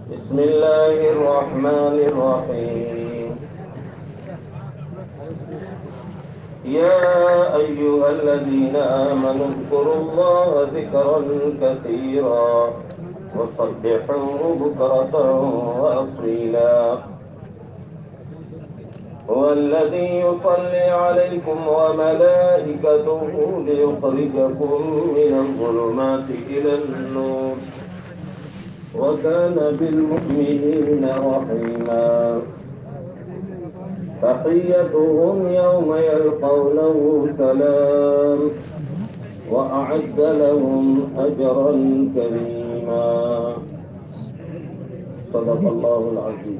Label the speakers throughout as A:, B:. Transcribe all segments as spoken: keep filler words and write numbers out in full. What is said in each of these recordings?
A: بسم الله الرحمن الرحيم. يا أيها الذين آمنوا اذكروا الله ذكرا كثيرا وسبحوه بكرة وأصيلا. هو الذي يصلي عليكم وملائكته ليخرجكم من الظلمات إلى النور وكان بالمؤمنين رحيما. تحيتهم يوم يلقونه سلام وأعد لهم أجرا كريما. صدق الله العظيم.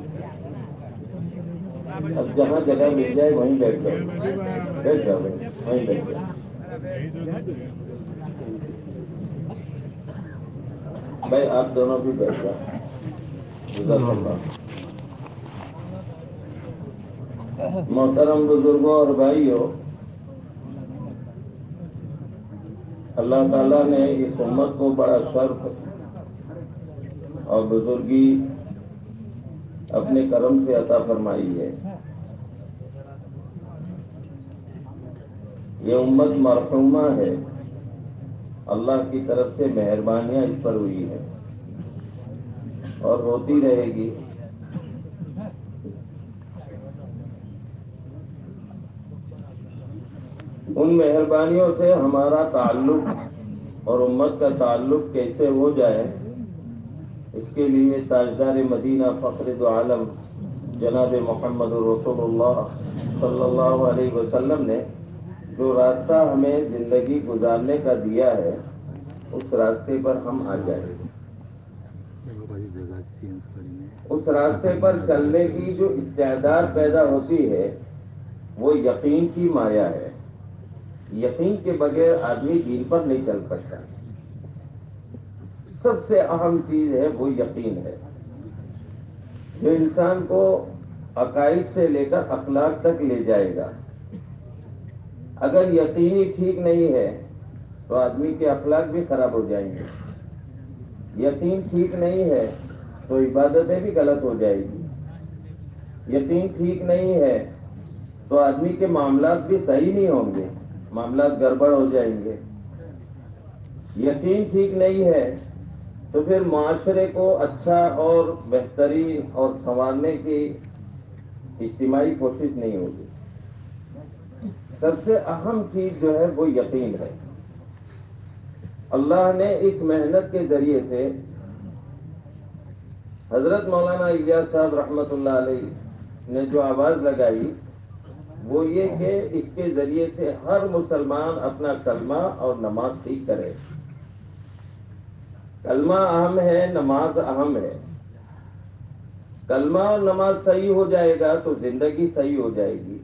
A: اب جہاں جگہ مل جائے وہیں بیٹھ جاؤ، بیٹھ جاؤ وہیں بیٹھ جاؤ. بھائی آپ دونوں بھی بیٹھ جاؤ. جزاک اللہ. محترم بزرگوں اور بھائیوں، اللہ تعالیٰ نے اس امت کو بڑا شرف اور بزرگی اپنے کرم سے عطا فرمائی ہے. یہ امت مرحومہ ہے، اللہ کی طرف سے مہربانیاں اس پر ہوئی ہیں اور ہوتی رہے گی. ان مہربانیوں سے ہمارا تعلق اور امت کا تعلق کیسے ہو جائے، اس کے لیے تاجدار مدینہ فخر دو عالم جناب محمد رسول اللہ صلی اللہ علیہ وسلم نے جو راستہ ہمیں زندگی گزارنے کا دیا ہے، اس راستے پر ہم آ جائیں. اس راستے پر چلنے کی جو استعداد پیدا ہوتی ہے وہ یقین کی مایا ہے. یقین کے بغیر آدمی دین پر نہیں چل سکتا. سب سے اہم چیز ہے وہ یقین ہے، جو انسان کو عقائد سے لے کر اخلاق تک لے جائے گا. اگر یقینی ٹھیک نہیں ہے تو آدمی کے اخلاق بھی خراب ہو جائیں گے. یقین ٹھیک نہیں ہے تو عبادتیں بھی غلط ہو جائے گی. یقین ٹھیک نہیں ہے تو آدمی کے معاملات بھی صحیح نہیں ہوں گے، معاملات گڑبڑ ہو جائیں گے. یقین ٹھیک نہیں ہے تو پھر معاشرے کو اچھا اور بہترین اور سنوارنے کی اجتماعی کوشش نہیں ہوگی. سب سے اہم چیز جو ہے وہ یقین ہے. اللہ نے اس محنت کے ذریعے سے حضرت مولانا الیاس صاحب رحمۃ اللہ علیہ نے جو آواز لگائی وہ یہ کہ اس کے ذریعے سے ہر مسلمان اپنا کلمہ اور نماز ٹھیک کرے. کلمہ اہم ہے، نماز اہم ہے. کلمہ اور نماز صحیح ہو جائے گا تو زندگی صحیح ہو جائے گی.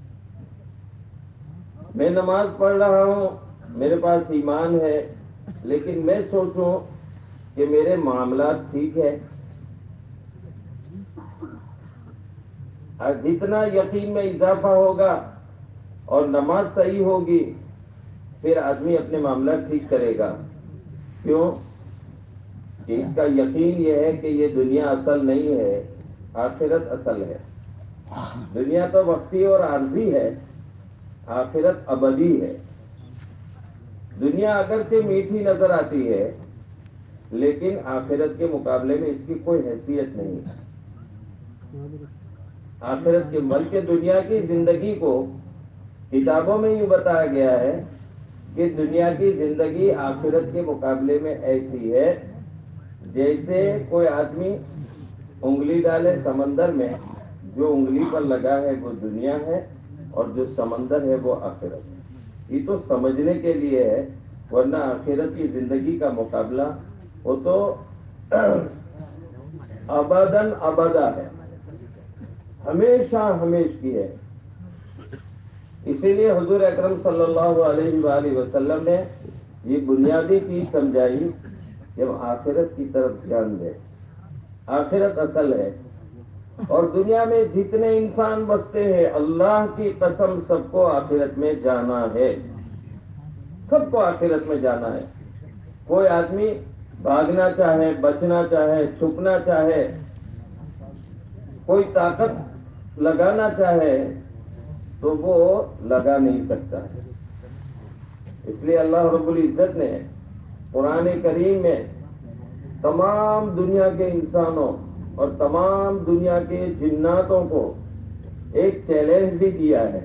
A: میں نماز پڑھ رہا ہوں، میرے پاس ایمان ہے، لیکن میں سوچوں کہ میرے معاملات ٹھیک ہے. جتنا یقین میں اضافہ ہوگا اور نماز صحیح ہوگی پھر آدمی اپنے معاملات ٹھیک کرے گا. کیوں کہ اس کا یقین یہ ہے کہ یہ دنیا اصل نہیں ہے، آخرت اصل ہے. دنیا تو وقتی اور عارضی ہے، آخرت ابدی ہے. دنیا اگرچہ میٹھی نظر آتی ہے لیکن آخرت کے مقابلے میں اس کی کوئی حیثیت نہیں ہے. آخرت کے بلکہ دنیا کی زندگی کو کتابوں میں یوں بتایا گیا ہے کہ دنیا کی زندگی آخرت کے مقابلے میں ایسی ہے جیسے کوئی آدمی انگلی ڈالے سمندر میں، جو انگلی پر لگا ہے وہ دنیا ہے اور جو سمندر ہے وہ آخرت ہے. یہ تو سمجھنے کے لیے ہے، ورنہ آخرت کی زندگی کا مقابلہ وہ تو ابداً ابدا ہے، ہمیشہ ہمیش کی ہے. اسی لیے حضور اکرم صلی اللہ علیہ وآلہ وسلم نے یہ بنیادی چیز سمجھائی کہ ہم آخرت کی طرف دھیان دیں. آخرت اصل ہے. اور دنیا میں جتنے انسان بستے ہیں اللہ کی قسم سب کو آخرت میں جانا ہے، سب کو آخرت میں جانا ہے. کوئی آدمی بھاگنا چاہے، بچنا چاہے، چھپنا چاہے، کوئی طاقت لگانا چاہے تو وہ لگا نہیں سکتا ہے۔ اس لیے اللہ رب العزت نے قرآن کریم میں تمام دنیا کے انسانوں اور تمام دنیا کے جناتوں کو ایک چیلنج بھی دیا ہے۔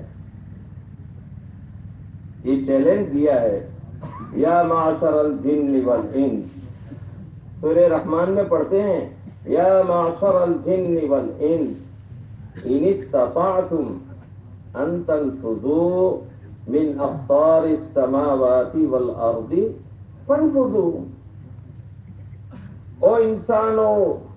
A: یہ چیلنج دیا ہے، یا معشر الجن والانس، سورہ رحمان میں پڑھتے ہیں، یا معشر الجن والانس ان استطعتم ان تنفذوا من اقطار السماوات والارض فانفذوا۔ او انسانوں،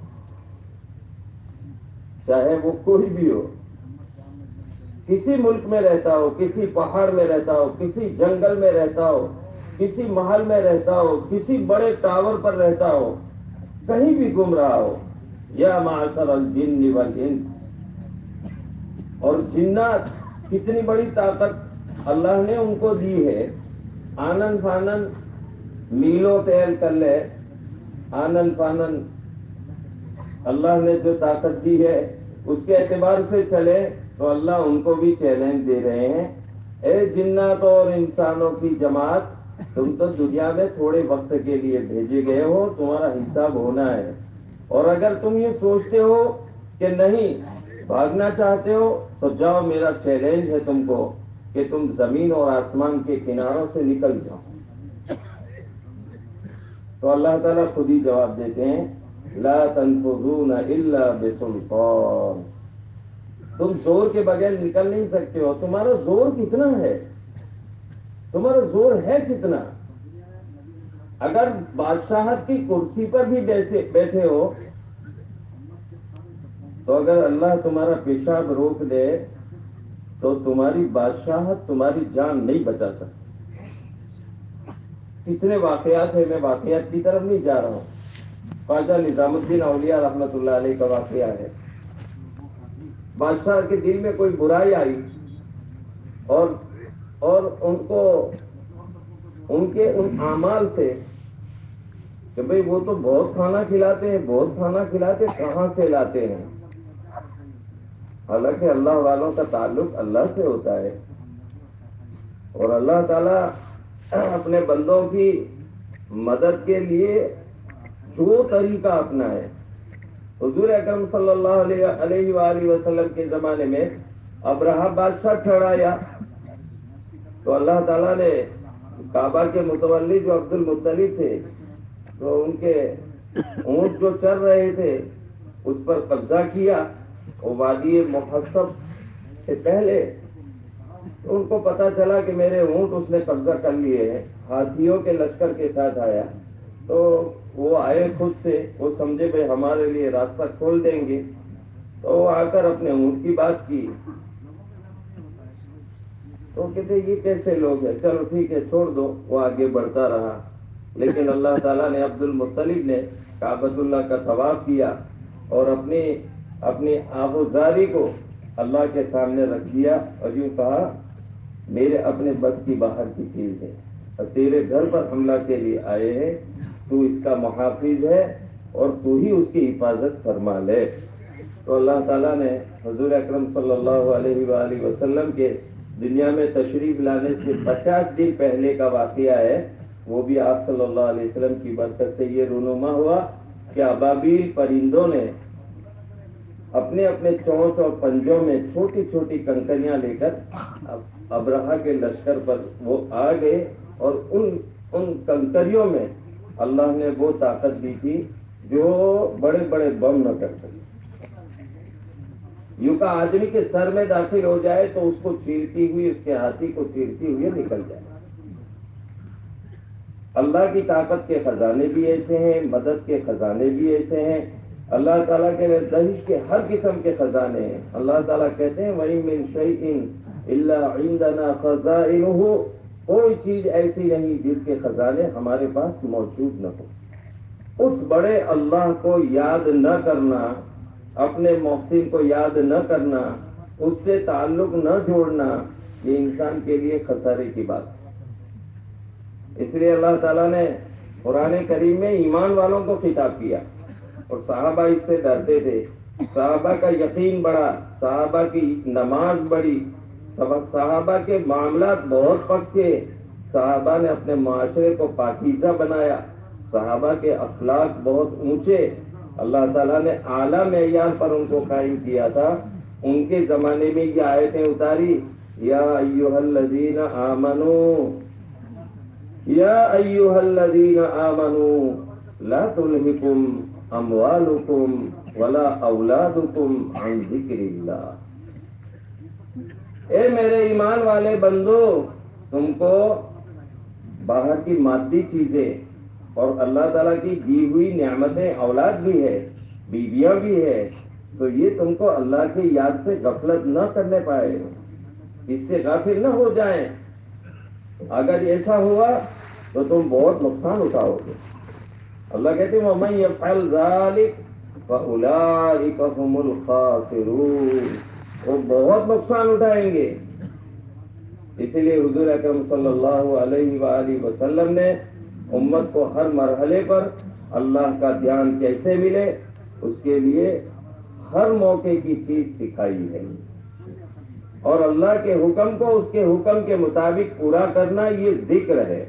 A: چاہے وہ کوئی بھی ہو، کسی ملک میں رہتا ہو، کسی پہاڑ میں رہتا ہو، کسی جنگل میں رہتا ہو، کسی محل میں رہتا ہو، کسی بڑے ٹاور پر رہتا ہو، کہیں بھی گم رہا ہو، یا معشر الجن والانس، اور جنات کتنی بڑی طاقت اللہ نے ان کو دی ہے، آنن فانن میلوں طے کر لے، آنن فانن اللہ نے جو طاقت دی ہے اس کے اعتبار سے چلے تو اللہ ان کو بھی چیلنج دے رہے ہیں، اے جنات اور انسانوں کی جماعت، تم تو دنیا میں تھوڑے وقت کے لیے بھیجے گئے ہو، تمہارا حساب ہونا ہے، اور اگر تم یہ سوچتے ہو کہ نہیں بھاگنا چاہتے ہو تو جاؤ، میرا چیلنج ہے تم کو کہ تم زمین اور آسمان کے کناروں سے نکل جاؤ۔ تو اللہ تعالیٰ خود ہی جواب دیتے ہیں، لا تنفذون الا بسلطان، تم زور کے بغیر نکل نہیں سکتے ہو۔ تمہارا زور کتنا ہے؟ تمہارا زور ہے کتنا؟ اگر بادشاہت کی کرسی پر بھی بیٹھے بیٹھے ہو تو اگر اللہ تمہارا پیشاب روک دے تو تمہاری بادشاہت تمہاری جان نہیں بچا سکتی۔ کتنے واقعات ہیں، میں واقعات کی طرف نہیں جا رہا ہوں، خواجہ نظام الدین اولیاء رحمت اللہ علیہ کا واقعہ ہے۔ بادشاہ کے دل میں کوئی برائی آئی اور اور ان کو ان کے ان اعمال سے کہ بھئی وہ تو بہت کھانا کھلاتے ہیں، بہت کھانا کھلاتے، کہاں سے لاتے ہیں؟ حالانکہ اللہ والوں کا تعلق اللہ سے ہوتا ہے، اور اللہ تعالیٰ اپنے بندوں کی مدد کے لیے جو طریقہ اپنا ہے، حضور اکرم صلی اللہ علیہ علیہ وآلہ وسلم کے زمانے میں ابرہہ بادشاہ ٹھہرایا تو اللہ تعالیٰ نے کعبہ کے متولی جو عبد المطلب تھے تو ان کے اونٹ جو چل رہے تھے اس پر قبضہ کیا، اور وادی محسب سے پہلے ان کو پتا چلا کہ میرے اونٹ اس نے قبضہ کر لیے ہیں، ہاتھیوں کے لشکر کے ساتھ آیا، تو وہ آئے خود سے، وہ سمجھے بھائی ہمارے لیے راستہ کھول دیں گے، تو وہ آ کر اپنے اونٹ کی بات کی، تو کہتے یہ کیسے لوگ ہیں، چلو ٹھیک ہے چھوڑ دو، وہ آگے بڑھتا رہا، لیکن اللہ تعالیٰ نے عبد المطلب نے کعبۃ اللہ کا طواف کیا اور اپنی اپنی آبوزاری کو اللہ کے سامنے رکھ دیا اور یوں کہا میرے اپنے بس کی باہر کی چیز ہے، اور تیرے گھر پر حملہ کے لیے آئے ہیں، تو اس کا محافظ ہے اور تو ہی اس کی حفاظت فرما لے۔ تو اللہ تعالیٰ نے حضور اکرم صلی اللہ علیہ وآلہ وسلم کے دنیا میں تشریف لانے سے پچاس دن پہلے کا واقعہ ہے، وہ بھی آپ صلی اللہ علیہ وسلم کی برکت سے یہ رونما ہوا کہ ابابیل پرندوں نے اپنے اپنے چونچ اور پنجوں میں چھوٹی چھوٹی کنکریاں لے کر ابرہہ کے لشکر پر وہ آ گئے، اور ان ان کنکریوں میں اللہ نے وہ طاقت دی تھی جو بڑے بڑے بم نہ کر سکے۔ یوں کا آدمی کے سر میں داخل ہو جائے تو اس کو چیرتی ہوئی، اس کے ہاتھی کو چیرتی ہوئی نکل جائے۔ اللہ کی طاقت کے خزانے بھی ایسے ہیں، مدد کے خزانے بھی ایسے ہیں، اللہ تعالیٰ کے دہش کے ہر قسم کے خزانے ہیں۔ اللہ تعالیٰ کہتے ہیں وَإِن مِّن شَيْءٍ إِلَّا عِندَنَا خَزَائِنُهُ، کوئی چیز ایسی نہیں جس کے خزانے ہمارے پاس موجود نہ ہو۔ اس بڑے اللہ کو یاد نہ کرنا، اپنے محسن کو یاد نہ کرنا، اس سے تعلق نہ جوڑنا، یہ انسان کے لیے خسارے کی بات ہے۔ اس لیے اللہ تعالیٰ نے قرآن کریم میں ایمان والوں کو خطاب کیا اور صحابہ اس سے ڈرتے تھے. صحابہ کا یقین بڑھا, صحابہ کی نماز بڑھی, صحابہ کے معاملات بہت پکے, صحابہ نے اپنے معاشرے کو پاکیزہ بنایا, صحابہ کے اخلاق بہت اونچے, اللہ تعالیٰ نے اعلیٰ معیار پر ان کو قائم کیا تھا. ان کے زمانے میں یہ آیتیں اتاری, یا ایھا الذین آمنو یا ایھا الذین آمنو لا تلہکم اموالکم ولا اولادکم عن ذکر اللہ. اے میرے ایمان والے بندو, تم کو باہر کی مادی چیزیں اور اللہ تعالیٰ کی دی ہوئی نعمتیں, اولاد بھی ہے, بیویاں بھی ہے, تو یہ تم کو اللہ کی یاد سے غفلت نہ کرنے پائے, اس سے غافل نہ ہو جائیں. اگر ایسا ہوا تو تم بہت نقصان اٹھاؤ گے. اللہ کہتے ہیں وَمَن يَفْعَلْ ذَلِكَ فَأُولَٰئِكَ هُمُ الْخَاسِرُونَ, وہ بہت نقصان اٹھائیں گے. اسی لیے حضور اکرم صلی اللہ علیہ وآلہ وسلم نے امت کو ہر مرحلے پر اللہ کا دھیان کیسے ملے اس کے لیے ہر موقع کی چیز سکھائی ہے. اور اللہ کے حکم کو اس کے حکم کے مطابق پورا کرنا یہ ذکر ہے.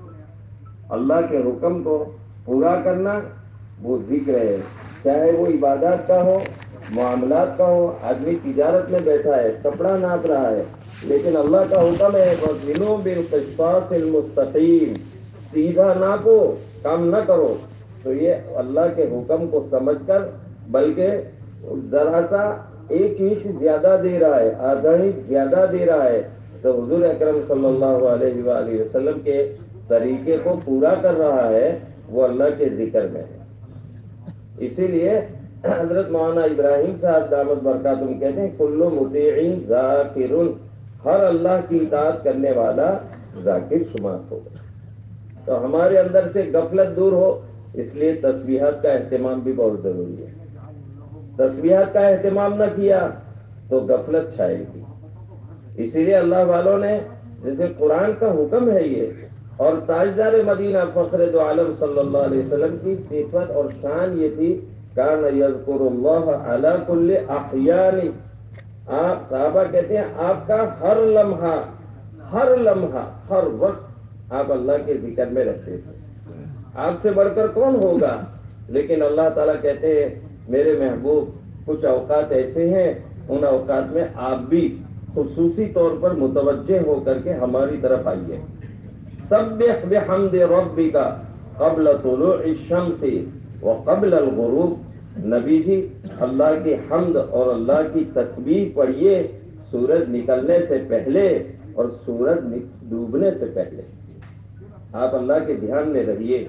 A: اللہ کے حکم کو پورا کرنا وہ ذکر ہے, چاہے وہ عبادات کا ہو, معاملات کا ہو. آدمی تجارت میں بیٹھا ہے, کپڑا ناپ رہا ہے, لیکن اللہ کا حکم ہے وَزِنُوا بِالْقِسْطَاسِ الْمُسْتَقِيمِ, سیدھا ناپو, کام نہ کرو. تو یہ اللہ کے حکم کو سمجھ کر, بلکہ ذرا سا ایک انچ زیادہ دے رہا ہے, آدھا انچ زیادہ دے رہا ہے, تو حضور اکرم صلی اللہ علیہ وآلہ وسلم کے طریقے کو پورا کر رہا ہے, وہ اللہ کے ذکر میں ہے. اسی لیے حضرت مولانا ابراہیم صاحب دامت برکاتہم کہتے ہیں کل مطیع ذاکر, ہر اللہ کی اطاعت کرنے والا ذاکر شمار ہوگا. تو ہمارے اندر سے غفلت دور ہو, اس لیے تسبیحات کا اہتمام بھی بہت ضروری ہے. تسبیحات کا اہتمام نہ کیا تو غفلت چھائے گی. اسی لیے اللہ والوں نے, جیسے قرآن کا حکم ہے یہ, اور تاجدار مدینہ فخر دو عالم صلی اللہ علیہ وسلم کی صفت اور شان یہ تھی کان یذکر اللہ علی کل احیان. آپ صحابہ کہتے ہیں آپ کا ہر لمحہ ہر لمحہ ہر وقت آپ اللہ کے ذکر میں رہتے تھے. آپ سے بڑھ کر کون ہوگا؟ لیکن اللہ تعالیٰ کہتے ہیں میرے محبوب کچھ اوقات ایسے ہیں, ان اوقات میں آپ بھی خصوصی طور پر متوجہ ہو کر کے ہماری طرف آئیے. سبح بحمد ربک قبل طلوع الشمس وقبل الغروب. نبی جی اللہ کی حمد اور اللہ کی تسبیح پڑھیے سورج نکلنے سے پہلے اور سورج ڈوبنے سے پہلے. آپ اللہ کے دھیان میں رہیے.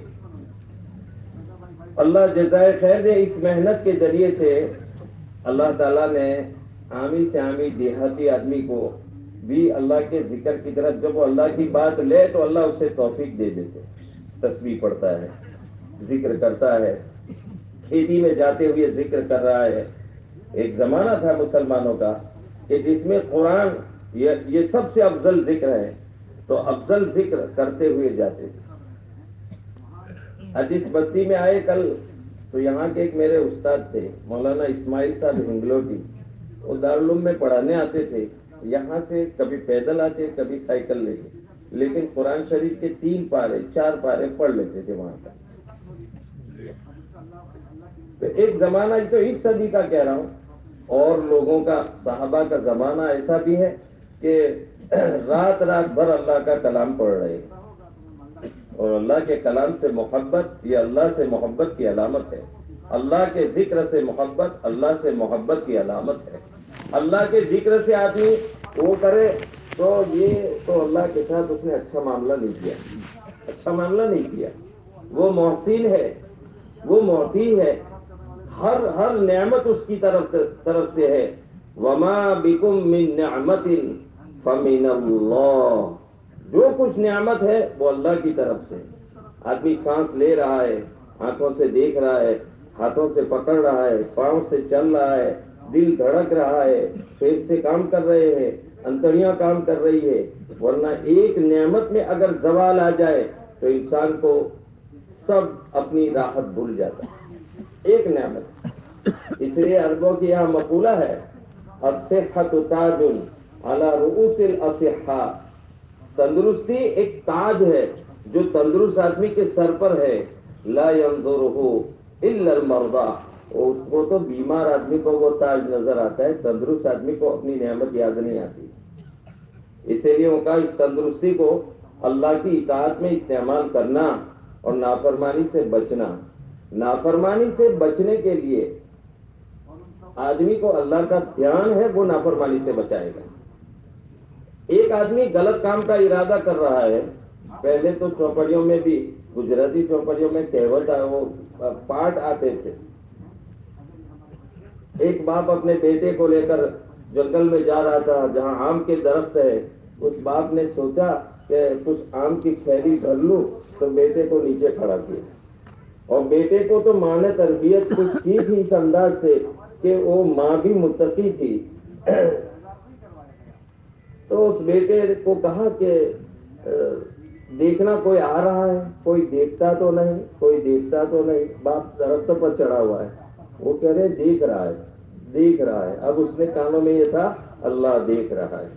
A: اللہ جزائے خیر دے. اس محنت کے ذریعے سے اللہ تعالیٰ نے عامی سے عامی دیہاتی آدمی کو بھی اللہ کے ذکر کی طرف, جب وہ اللہ کی بات لے تو اللہ اسے توفیق دے دیتے. تسبیح پڑھتا ہے, ذکر کرتا ہے, کھیتی میں جاتے ہوئے ذکر کر رہا ہے. ایک زمانہ تھا مسلمانوں کا کہ جس میں قرآن یہ, یہ سب سے افضل ذکر ہے, تو افضل ذکر کرتے ہوئے جاتے تھے. جس بستی میں آئے کل, تو یہاں کے ایک میرے استاد تھے مولانا اسماعیل صاحب ہنگلوٹی. وہ دارالعلوم میں پڑھانے آتے تھے. یہاں سے کبھی پیدل آتے, کبھی سائیکل لے کے, لیکن قرآن شریف کے تین پارے چار پارے پڑھ لیتے تھے وہاں کا. تو ایک زمانہ تو ایک صدی کا کہہ رہا ہوں, اور لوگوں کا صحابہ کا زمانہ ایسا بھی ہے کہ رات رات بھر اللہ کا کلام پڑھ رہے ہیں. اور اللہ کے کلام سے محبت یہ اللہ سے محبت کی علامت ہے. اللہ کے ذکر سے محبت اللہ سے محبت کی علامت ہے. اللہ کے ذکر سے آدمی وہ کرے تو یہ تو اللہ کے ساتھ اس نے اچھا معاملہ نہیں کیا, اچھا معاملہ نہیں کیا. وہ محسن ہے, وہ معطی ہے, ہر ہر نعمت اس کی طرف طرف سے ہے. وما بکم من نعمت فمن اللہ. جو کچھ نعمت ہے وہ اللہ کی طرف سے. آدمی سانس لے رہا ہے, آنکھوں سے دیکھ رہا ہے, ہاتھوں سے پکڑ رہا ہے, پاؤں سے چل رہا ہے, دل دھڑک رہا ہے, پیٹ سے کام کر رہے ہیں, انتڑیاں کام کر رہی ہے. ورنہ ایک نعمت میں اگر زوال آ جائے تو انسان کو سب اپنی راحت بھول جاتا ہے، ایک نعمت. اس لیے عربوں کی یہاں مقولہ ہے الصحۃ تاج علی رؤوس الاصحاء، تندرستی ایک تاج ہے جو تندرست آدمی کے سر پر ہے. لا ينظرہ الا المرضى، اس کو تو بیمار آدمی کو وہ تاج نظر آتا ہے، تندرست آدمی کو اپنی نعمت یاد نہیں آتی. اسی لیے ان کا اس تندرستی کو اللہ کی اطاعت میں استعمال کرنا اور نافرمانی سے بچنا. نافرمانی سے بچنے کے لیے آدمی کو اللہ کا دھیان ہے، وہ نافرمانی سے بچائے گا. ایک آدمی غلط کام کا ارادہ کر رہا ہے، پہلے تو چوپڑیوں میں بھی، گجراتی چوپڑیوں میں کہوت وہ پاٹ آتے تھے. ایک باپ اپنے بیٹے کو لے کر جنگل میں جا رہا تھا جہاں آم کے درخت ہے. اس باپ نے سوچا کہ کچھ آم کی تھیلی بھر لوں، تو بیٹے کو نیچے کھڑا کیا، اور بیٹے کو تو ماں نے تربیت کچھ کی تھی اس انداز سے کہ وہ ماں بھی متقی تھی. تو اس بیٹے کو کہا کہ دیکھنا کوئی آ رہا ہے، کوئی دیکھتا تو نہیں، کوئی دیکھتا تو نہیں. باپ درخت پر چڑھا ہوا ہے، وہ کہہ رہے دیکھ رہا ہے، دیکھ رہا ہے. اب اس نے کانوں میں یہ تھا اللہ دیکھ رہا ہے.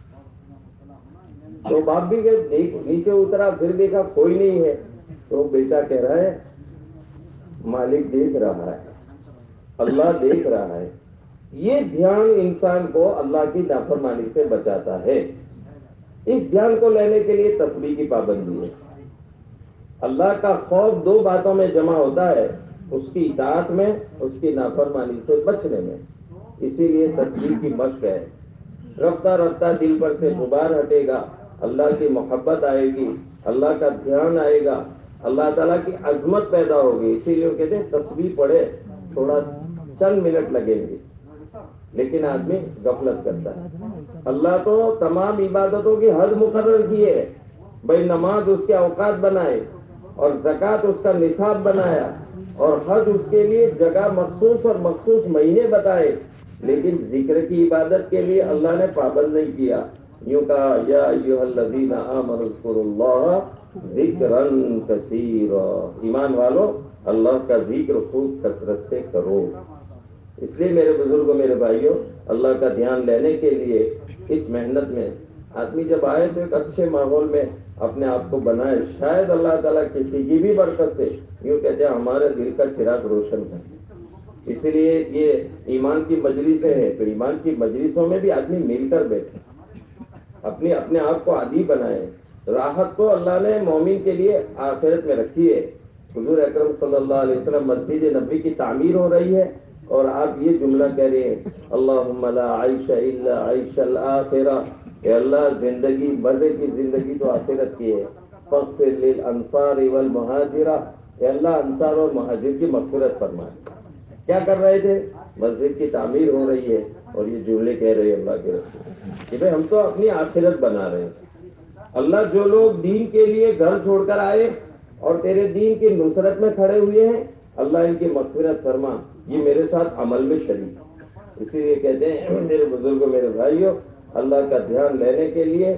A: تو باپ بھی کہ نیچے اترا، پھر دیکھا کوئی نہیں ہے. تو بیٹا کہہ رہا ہے مالک دیکھ رہا ہے، اللہ دیکھ رہا ہے. یہ دھیان انسان کو اللہ کی نافرمانی سے بچاتا ہے. اس دھیان کو لینے کے لیے تسبیح کی پابندی ہے. اللہ کا خوف دو باتوں میں جمع ہوتا ہے، اس کی اطاعت میں، اس کی نافرمانی سے بچنے میں. اسی لیے تسبیح کی مشق ہے. رفتہ رفتہ دل پر سے غبار ہٹے گا، اللہ کی محبت آئے گی، اللہ کا دھیان آئے گا، اللہ تعالیٰ کی عظمت پیدا ہوگی. اسی لیے وہ کہتے ہیں تسبیح پڑھے تھوڑا چند منٹ لگیں گے، لیکن آدمی غفلت کرتا ہے. اللہ تو تمام عبادتوں کی حد مقرر کی ہے. بھائی نماز اس کے اوقات بنائے، اور زکوٰۃ اس کا نصاب بنایا، اور حج اس کے لیے جگہ مخصوص اور مخصوص مہینے بتائے، لیکن ذکر کی عبادت کے لیے اللہ نے پابند نہیں کیا. یوں کہا یا ایھا الذین آمنوا اذکروا اللہ ذکرا کثیرا، ایمان والو اللہ کا ذکر خوب کثرت سے کرو. اس لیے میرے بزرگوں، میرے بھائیوں، اللہ کا دھیان لینے کے لیے اس محنت میں آدمی جب آئے تو ایک اچھے ماحول میں اپنے آپ کو بنائے. شاید اللہ تعالیٰ کسی کی بھی برکت سے یوں کہتے ہیں ہمارے دل کا چراغ روشن ہے. اس لیے یہ ایمان کی مجلسیں ہیں، تو ایمان کی مجلسوں میں بھی آدمی مل کر بیٹھے، اپنی اپنے آپ کو عادی بنائے. راحت تو اللہ نے مومن کے لیے آخرت میں رکھی ہے. حضور اکرم صلی اللہ علیہ وسلم مسجد نبوی کی تعمیر ہو رہی ہے، اور آپ یہ جملہ کہہ رہے ہیں اللہم لا عیش الا عیش الآخرہ، کہ اللہ زندگی مزے کی زندگی تو آخرت کی ہے. فاغفر للانصار والمہاجرہ، کہ اللہ انصار اور مہاجر کی مغفرت فرمائے. کیا کر رہے تھے؟ مسجد کی تعمیر ہو رہی ہے، اور یہ جملے کہہ رہے ہیں اللہ کے رسول کہ بھائی ہم تو اپنی آخرت بنا رہے ہیں. اللہ جو لوگ دین کے لیے گھر چھوڑ کر آئے اور تیرے دین کی نصرت میں کھڑے ہوئے ہیں، اللہ ان کی مغفرت فرما. یہ میرے ساتھ عمل میں شریک. اسی لیے کہتے ہیں میرے بزرگوں، میرے بھائیوں، اللہ کا دھیان لینے کے لیے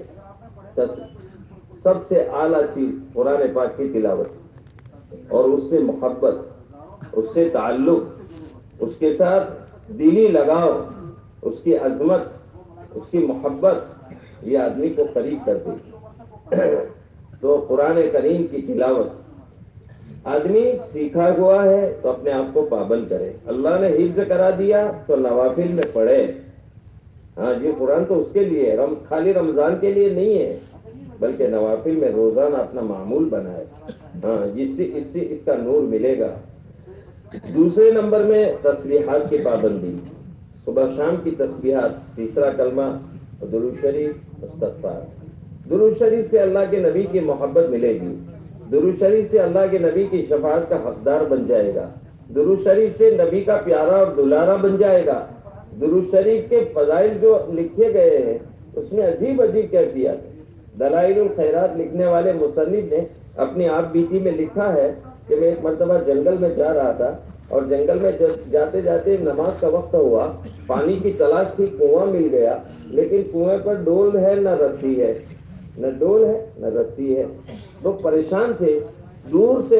A: سب سے اعلیٰ چیز قرآن پاک کی تلاوت، اور اس سے محبت، اس سے تعلق، اس کے ساتھ دلی لگاؤ، اس کی عظمت، اس کی محبت، یہ آدمی کو قریب کرتی. تو قرآن کریم کی تلاوت آدمی سیکھا ہوا ہے تو اپنے آپ کو پابند کرے. اللہ نے حفظ کرا دیا تو نوافل میں پڑھے. ہاں یہ قرآن تو اس کے لیے ہے، خالی رمضان کے لیے نہیں ہے، بلکہ نوافل میں روزانہ اپنا معمول بنائے. ہاں جس سے اس سے اس کا نور ملے گا. دوسرے نمبر میں تسبیحات کی پابندی، صبح شام کی تسبیحات. تیسرا کلمہ درود شریف، استغفار. درود شریف سے اللہ کے نبی کی محبت ملے گی. درود شریف سے اللہ کے نبی کی شفاعت کا حقدار بن جائے گا. درود شریف سے نبی کا پیارا اور دلارا بن جائے گا. درود شریف کے فضائل جو لکھے گئے ہیں اس میں عجیب عجیب کیفیات ہے. دلائل الخیرات لکھنے والے مصنف نے اپنی آپ بیتی میں لکھا ہے کہ میں ایک مرتبہ جنگل میں جا رہا تھا، اور جنگل میں جاتے جاتے نماز کا وقت ہوا، پانی کی تلاش تھی، کنواں مل گیا، لیکن کنویں پر ڈول ہے نہ رسی ہے، نہ ڈول ہے نہ رسی ہے. لوگ پریشان تھے. دور سے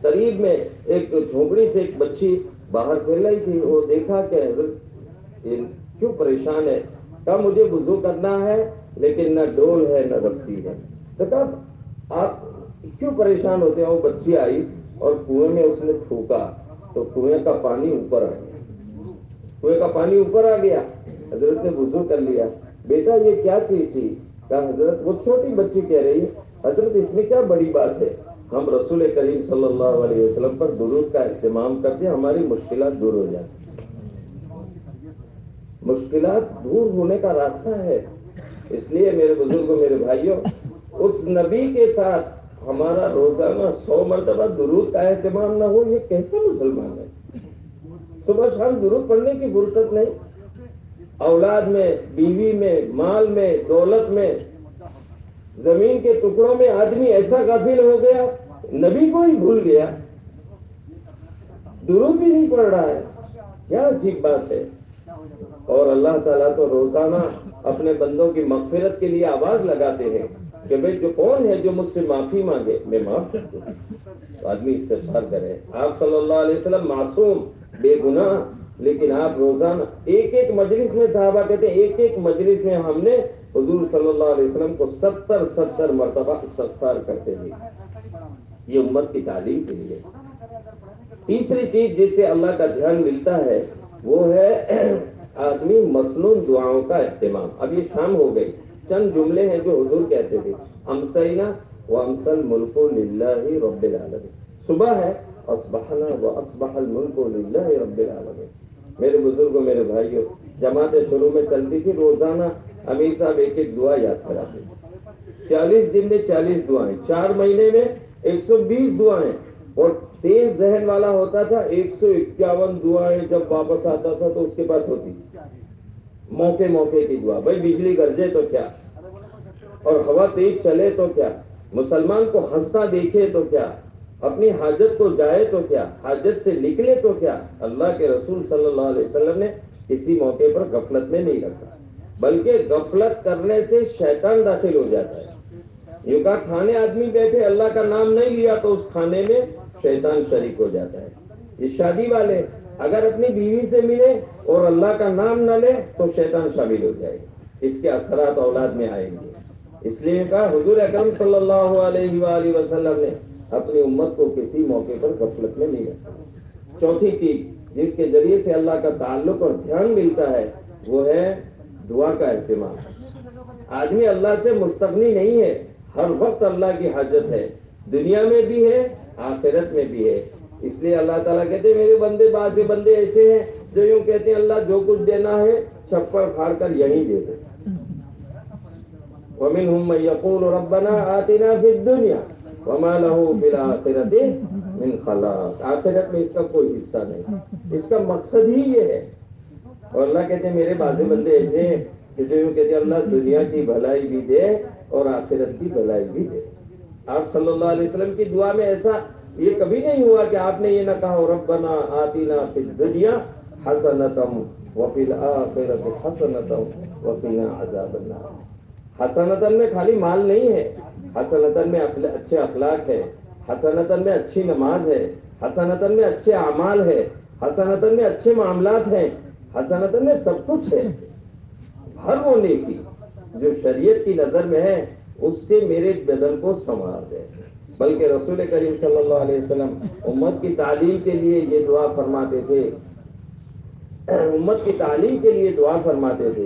A: قریب میں ایک جھونپڑی سے ایک بچی باہر کھیل رہی تھی، وہ دیکھا کہ حضرت یہ کیوں پریشان ہے، کہا مجھے وضو کرنا ہے لیکن نہ ڈول ہے نہ رسی ہے۔ تو کہا آپ کیوں پریشان ہوتے ہیں؟ وہ بچی آئی اور کنویں میں اس نے تھوکا تو کنویں کا پانی اوپر آ گیا، کنویں کا پانی اوپر آ گیا، حضرت نے وضو کر لیا۔ بیٹا یہ کیا چیز تھی؟ کہا حضرت، وہ چھوٹی بچی کہہ رہی ہے حضرت اس میں کیا بڑی بات ہے، ہم رسول کریم صلی اللہ علیہ وسلم پر درود کا اہتمام کرتے ہیں، ہماری مشکلات دور ہو جاتی ہیں۔ مشکلات دور ہونے کا راستہ ہے۔ اس لیے میرے بزرگوں، میرے بھائیوں، اس نبی کے ساتھ ہمارا روزانہ سو مرتبہ درود کا اہتمام نہ ہو، یہ کیسا مسلمان ہے؟ صبح شام درود پڑھنے کی فرصت نہیں، اولاد میں، بیوی میں، مال میں، دولت میں، زمین کے ٹکڑوں میں آدمی ایسا غافل ہو گیا، نبی کو ہی بھول گیا، درود بھی نہیں پڑھ رہا ہے، کیا عجیب بات ہے۔ اور اللہ تعالیٰ تو روزانہ اپنے بندوں کی مغفرت کے لیے آواز لگاتے ہیں کہ بھئی جو کون ہے جو مجھ سے معافی مانگے میں معاف کر دوں، تو آدمی استغفار کرے۔ آپ صلی اللہ علیہ وسلم معصوم، بے گناہ، لیکن آپ روزانہ ایک ایک مجلس میں، صحابہ کہتے ہیں ایک ایک مجلس میں ہم نے حضور صلی اللہ علیہ وسلم کو ستر ستر مرتبہ استغفار کرتے ہیں۔ یہ امت کی تعلیم کے لیے۔ تیسری چیز جس سے اللہ کا دھیان ملتا ہے وہ ہے آدمی مسنون دعاؤں کا اہتمام۔ اب یہ شام ہو گئی، چند جملے ہیں جو حضور کہتے تھے، امسینا وامسل ملک للہ رب العالمین۔ صبح ہے، اصبحنا واصبح الملک للہ رب العالمین۔ میرے بزرگوں، میرے بھائیوں، جماعتیں شروع میں چلتی تھی، روزانہ امیر صاحب ایک ایک دعا یاد کراتے تھے۔ چالیس دن میں چالیس دعائیں، چار مہینے میں ایک سو بیس دعائیں، اور تیز ذہن والا ہوتا تھا ایک سو اکیاون دعائیں جب واپس آتا تھا تو اس کے پاس ہوتی، موقع موقع کی دعا۔ بھائی بجلی گرجے تو کیا، اور ہوا تیز چلے تو کیا، مسلمان کو ہنستا دیکھے تو کیا، اپنی حاجت کو جائے تو کیا، حاجت سے نکلے تو کیا، اللہ کے رسول صلی اللہ علیہ وسلم نے کسی موقع پر غفلت میں نہیں رکھا، بلکہ غفلت کرنے سے شیطان داخل ہو جاتا ہے۔ یہ کہا کھانے آدمی بیٹھے اللہ کا نام نہیں لیا تو اس کھانے میں شیطان شریک ہو جاتا ہے۔ یہ شادی والے اگر اپنی بیوی سے ملے اور اللہ کا نام نہ لے تو شیطان شامل ہو جائے گا، اس کے اثرات اولاد میں آئیں گے۔ اس لیے کہا حضور اکرم صلی اللہ علیہ وآلہ وسلم نے اپنی امت کو کسی موقع پر غفلت میں نہیں رکھا۔ چوتھی چیز جس کے ذریعے سے اللہ کا تعلق اور دھیان ملتا ہے وہ ہے دعا کا اہتمام۔ آدمی اللہ سے مستغنی نہیں ہے، ہر وقت اللہ کی حاجت ہے، دنیا میں بھی ہے، آخرت میں بھی ہے۔ اس لیے اللہ تعالیٰ کہتے ہیں میرے بندے، بعض بندے ایسے ہیں جو یوں کہتے ہیں اللہ جو کچھ دینا ہے چھپڑ پھاڑ کر یہیں دے دے۔ وَمِنْهُمْ مَنْ يَقُولُ رَبَّنَا آتِنَا فِي الدُّنْيَا وَمَا لَهُ فِي الْآخِرَةِ مِنْ خَلَاقٍ۔ آخرت میں اس کا کوئی حصہ نہیں، اس کا مقصد ہی یہ ہے۔ اور اللہ کہتے ہیں میرے بعض بندے ایسے ہیں کہ جو یوں کہتے ہیں اللہ دنیا کی بھلائی بھی دے اور آخرت کی بھلائی بھی دے۔ آپ صلی اللہ علیہ وسلم کی دعا میں ایسا یہ کبھی نہیں ہوا کہ آپ نے یہ نہ کہا ربنا آتنا فی الدنیا حسنۃ وفی الآخرۃ حسنۃ وقنا عذاب النار۔ حسنۃ میں خالی مال نہیں ہے، حسنۃ میں اچھے اخلاق ہے، حسنۃ میں اچھی نماز ہے، حسنۃ میں اچھے اعمال ہے، حسنۃ میں اچھے معاملات ہیں، حسنۃ میں سب کچھ ہے۔ ہر وہ نیکی جو شریعت کی نظر میں ہے اس سے میرے بدن کو سنوار دے۔ بلکہ رسول کریم صلی اللہ علیہ وسلم امت کی تعلیم کے لیے یہ دعا فرماتے تھے، امت کی تعلیم کے لیے دعا فرماتے تھے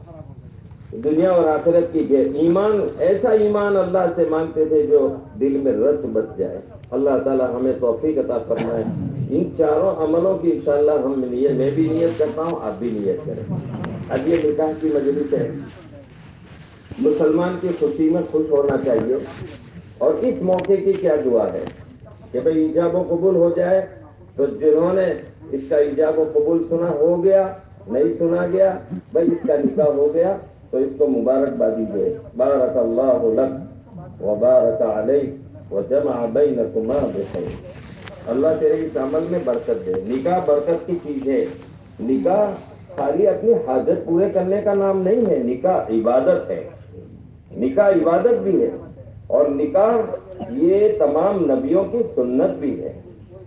A: دنیا اور آخرت کی کہ ایمان، ایسا ایمان اللہ سے مانگتے تھے جو دل میں رچ بس جائے۔ اللہ تعالی ہمیں توفیق عطا فرمائے۔ ان چاروں عملوں کی انشاءاللہ ہم نیت، میں بھی نیت کرتا ہوں، آپ بھی نیت کریں۔ اب یہ نکاح کی مجلس ہے، مسلمان کی خوشی میں خوش ہونا چاہیے، اور اس موقع کی کیا دعا ہے کہ بھئی ایجاب و قبول ہو جائے۔ تو جنہوں نے اس کا ایجاب و قبول سنا ہو گیا، نہیں سنا گیا، بھئی اس کا نکاح ہو گیا تو اس کو مبارکبادی دے۔ بارک اللہ لک وبارک علیک وجمع بینکما بخیر۔ اللہ تیرے اس عمل میں برکت دے۔ نکاح برکت کی چیز ہے۔ نکاح خالی اپنی حاجت پورے کرنے کا نام نہیں ہے، نکاح عبادت ہے، نکاح عبادت بھی ہے، اور نکاح یہ تمام نبیوں کی سنت بھی ہے۔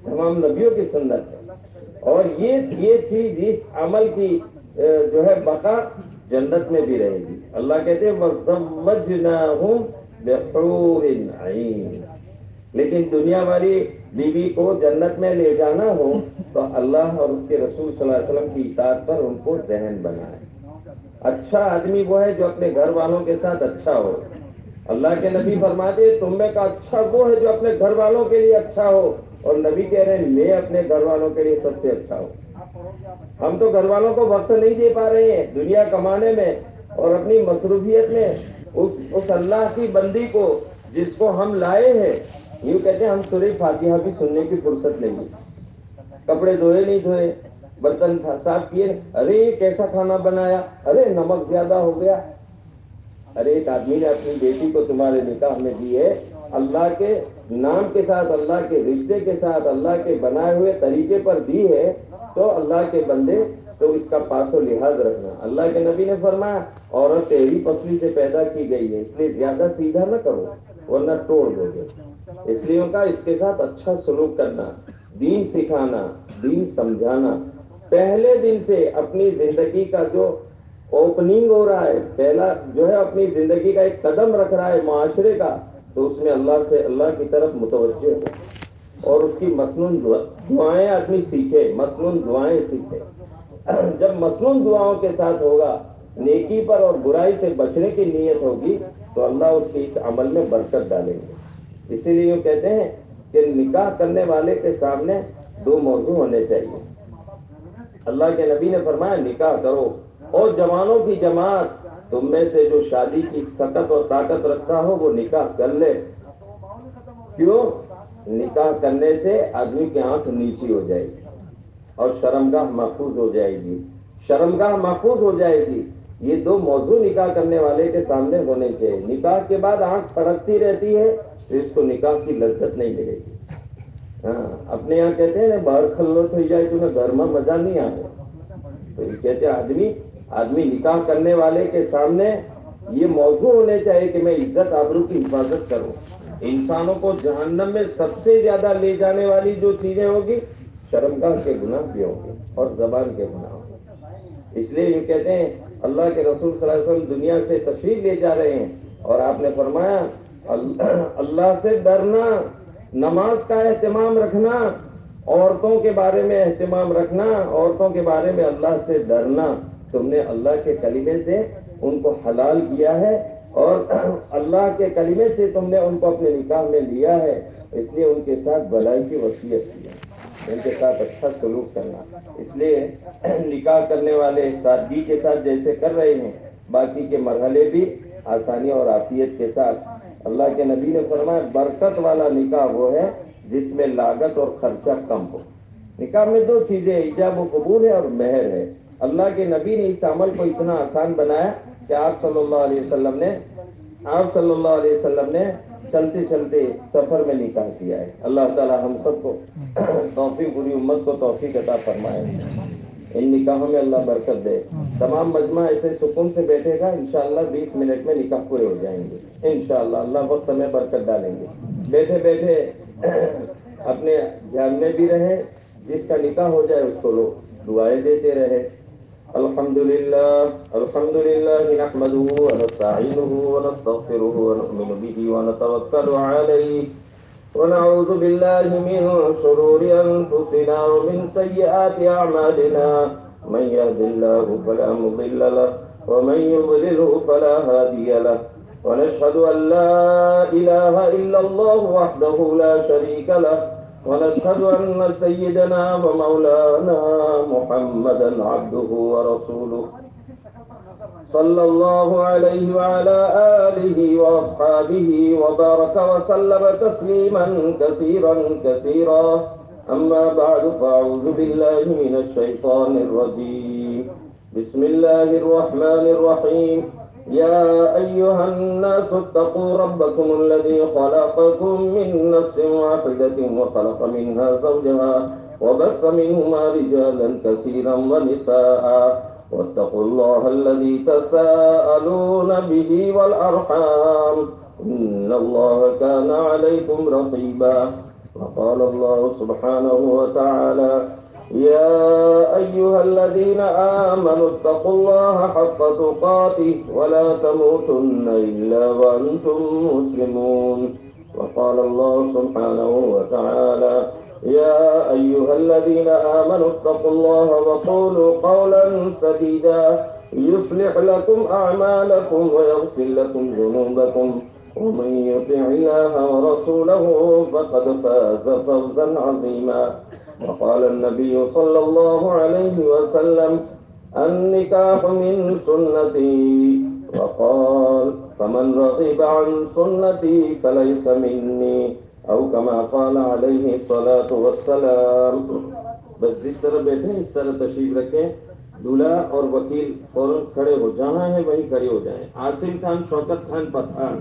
A: تمام نبیوں کی سنت ہے، اور یہ یہ چیز اس عمل کی جو ہے بقا جنت میں بھی رہے گی۔ اللہ کہتے ہیں وَزَوَّجْنَاهُمْ بِحُورٍ عِينٍ، لیکن دنیا والی بیوی کو جنت میں لے جانا ہو تو اللہ اور اس کے رسول صلی اللہ علیہ وسلم کی اطاعت پر ان کو ذہن بنائے۔ اچھا آدمی وہ ہے جو اپنے گھر والوں کے ساتھ اچھا ہو۔ اللہ کے نبی فرماتے ہیں تم میں کا اچھا وہ ہے جو اپنے گھر والوں کے لیے اچھا ہو، اور نبی کہہ رہے ہیں میں اپنے گھر والوں کے لیے سب سے اچھا ہوں۔ ہم تو گھر والوں کو وقت نہیں دے پا رہے ہیں دنیا کمانے میں اور اپنی مصروفیت میں، اس اس اللہ کی بندی کو جس کو ہم لائے ہیں، یوں کہتے ہیں ہم سورہ فاتحہ بھی سننے کی فرصت نہیں ہے، کپڑے دھوئے نہیں دھوئے، برتن صاف کیے، ارے یہ کیسا کھانا بنایا، ارے نمک زیادہ ہو گیا۔ ارے ایک آدمی نے اپنی بیٹی کو تمہارے نکاح میں دی ہے، اللہ کے نام کے ساتھ، اللہ کے رشتے کے ساتھ، اللہ کے بنائے ہوئے طریقے پر دی ہے، تو اللہ کے بندے تو اس کا پاس و لحاظ رکھنا۔ اللہ کے نبی نے فرمایا عورت تیری پسلی سے پیدا کی گئی ہے، اس لیے زیادہ سیدھا نہ کرو ورنہ توڑ دو گے۔ اس لیے ان کا اس کے ساتھ اچھا سلوک کرنا، دین سکھانا، دین سمجھانا، پہلے دن سے اپنی زندگی کا جو اوپننگ ہو رہا ہے، پہلا جو ہے اپنی زندگی کا ایک قدم رکھ رہا ہے معاشرے کا، تو اس میں اللہ سے اللہ کی طرف متوجہ ہو اور اس کی مسنون دعائیں آدمی سیکھے، مسنون دعائیں سیکھے۔ جب مسنون دعاؤں کے ساتھ ہوگا، نیکی پر اور برائی سے بچنے کی نیت ہوگی، تو اللہ اس کے اس عمل میں برکت ڈالیں گے۔ اسی لیے یہ کہتے ہیں کہ نکاح کرنے والے کے سامنے دو موضوع ہونے چاہیے۔ اللہ کے نبی نے فرمایا نکاح کرو، اور جوانوں کی جماعت تم میں سے جو شادی کی طاقت اور طاقت رکھتا ہو وہ نکاح کر لے۔ کیوں؟ نکاح کرنے سے آدمی کی آنکھ نیچی ہو جائے گی اور شرمگاہ محفوظ ہو جائے گی، شرمگاہ محفوظ ہو جائے گی۔ یہ دو موضوع نکاح کرنے والے کے سامنے ہونے چاہیے۔ نکاح کے بعد آنکھ پھڑکتی رہتی ہے تو اس کو نکاح کی لذت نہیں ملے گی۔ ہاں اپنے یہاں کہتے ہیں باہر خلوت ہو جائے تمہیں گھر میں مزہ نہیں آئے، تو یہ کہتے ہیں آدمی آدمی نکاح کرنے والے کے سامنے یہ موضوع ہونے چاہیے کہ میں عزت آبرو کی حفاظت کروں۔ انسانوں کو جہنم میں سب سے زیادہ لے جانے والی جو چیزیں ہوگی، شرمگاہ کے گناہ بھی ہوں گے اور زبان کے گناہ ہوں گے۔ اس لیے یہ کہتے ہیں اللہ کے رسول صلی اللہ علیہ وسلم دنیا سے تشریف لے جا رہے ہیں، اور آپ نے فرمایا اللہ سے ڈرنا، نماز کا اہتمام رکھنا، عورتوں کے بارے میں اہتمام رکھنا، عورتوں کے بارے میں اللہ سے ڈرنا۔ تم نے اللہ کے کلمے سے ان کو حلال کیا ہے، اور اللہ کے کلمے سے تم نے ان کو اپنے نکاح میں لیا ہے، اس لیے ان کے ساتھ بھلائی کی وصیت کی ہے، ان کے ساتھ اچھا سلوک کرنا۔ اس لیے نکاح کرنے والے سادگی کے ساتھ جیسے کر رہے ہیں، باقی کے مرحلے بھی آسانی اور عافیت کے ساتھ۔ اللہ کے نبی نے فرمایا برکت والا نکاح وہ ہے جس میں لاگت اور خرچہ کم ہو۔ نکاح میں دو چیزیں، ایجاب و قبول ہے اور مہر ہے۔ اللہ کے نبی نے اس عمل کو اتنا آسان بنایا کہ آپ صلی اللہ علیہ وسلم نے آپ صلی اللہ علیہ وسلم نے چلتے چلتے سفر میں نکاح کیا ہے۔ اللہ تعالی ہم سب کو توفیق، پوری امت کو توفیق عطا فرمائے، ان نکاحوں میں اللہ برکت دے۔ تمام مجمع ایسے سکون سے بیٹھے گا، انشاءاللہ بیس منٹ میں نکاح پورے ہو جائیں گے انشاءاللہ، اللہ وقت میں برکت ڈالیں گے۔ بیٹھے بیٹھے اپنے دھیان میں بھی رہے، جس کا نکاح ہو جائے اس کو لوگ دعائیں دیتے رہے۔ الحمدللہ الحمدللہ نحمده ونستعینه ونستغفره ونؤمن به ونتوکل علیہ ونعوذ باللہ من شرور انفسنا ومن سیئات اعمالنا، من يهد الله فلا مضل له ومن يضلله فلا هادي له، ونشهد ان لا اله الا الله وحده لا شريك له، ونشهد أن سيدنا ومولانا محمدا عبده ورسوله صلى الله عليه وعلى آله وأصحابه وبارك وسلم تسليما كثيرا كثيرا، أما بعد فأعوذ بالله من الشيطان الرجيم، بسم الله الرحمن الرحيم، يا أيها الناس اتقوا ربكم الذي خلقكم من نفس واحدة وخلق منها زوجها وبث منهما رجالا كثيرا ونساء، واتقوا الله الذي تساءلون به والأرحام إن الله كان عليكم رقيبا، وقال الله سبحانه وتعالى يا أيها الذين آمنوا اتقوا الله حق تقاته ولا تموتن إلا وأنتم مسلمون. وقال الله سبحانه وتعالى يا أيها الذين آمنوا اتقوا الله وقولوا قولا سديدا يصلح لكم أعمالكم ويغفر لكم ذنوبكم ومن يطع الله ورسوله فقد فاز فوزا عظيما. وقال النبي صلى الله عليه وسلم النكاح من سنتي، وقال فمن رغب عن سنتي فليس مني، أو كما قال عليه الصلاة والسلام. बस जिस तरह बैठे इस तरह तशरीफ रखें। दूल्हा और वकील फौरन खड़े हो, जहां है वहीं खड़े हो जाएं। आसिम खान, शौकत खान, पठान।